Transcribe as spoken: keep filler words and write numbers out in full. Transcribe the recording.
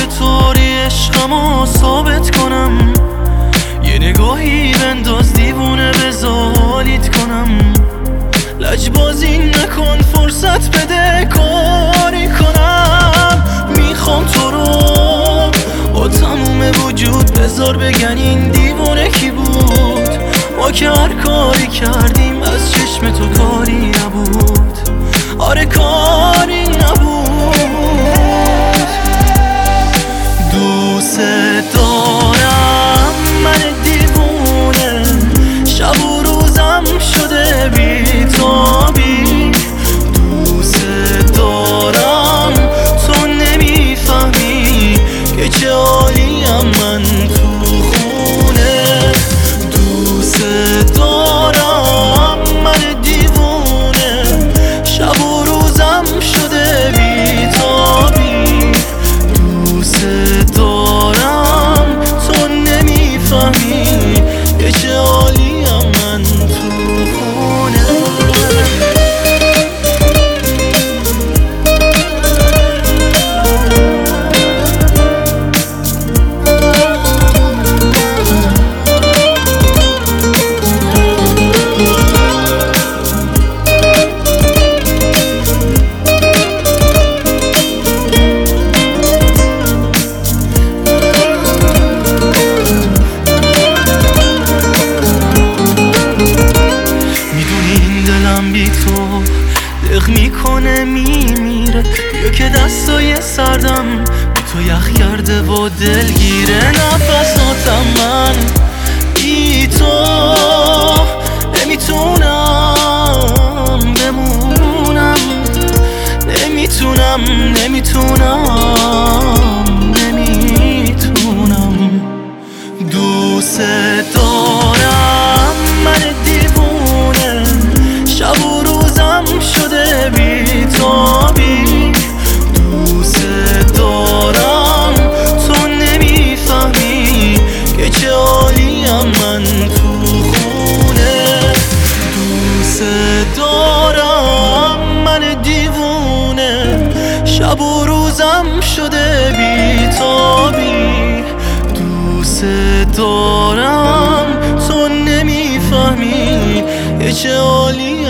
طوری عشقمو ثابت کنم. یه نگاهی بنداز دیوونه بزالیت کنم. لجبازی نکن فرصت بده کاری کنم. میخوام تو رو با تموم وجود بذار بگن این دیوونه کی بود. ما که هر کاری کردیم از چشم تو کاری نبود. آره کاری نبود. دوست دارم من دیوونه، شب و روزم شده بیتابی. دوست دارم تو نمیفهمی که چه حالیم من تو خونه. دوست دارم من دیوونه، شب و روزم شده بیتابی. دوست دارم تو نمیفهمی که چه حالیم من تو خونه. بی تو دق میکنه میمیره. بیا که دستای سردم بی تو یخ کرده و دلگیره. نفساتم من بی تو نمیتونم بمونم. نمیتونم نمیتونم نمیتونم. دوست دارم من دیوونه، شب و روزم شده بیتابی. دوست دارم تو نمیفهمی که چه حالیم من تو خونه. دوست دارم من دیوونه، شب و روزم شده بیتابی. دوست دارم تو نمیفهمی که چه حالیم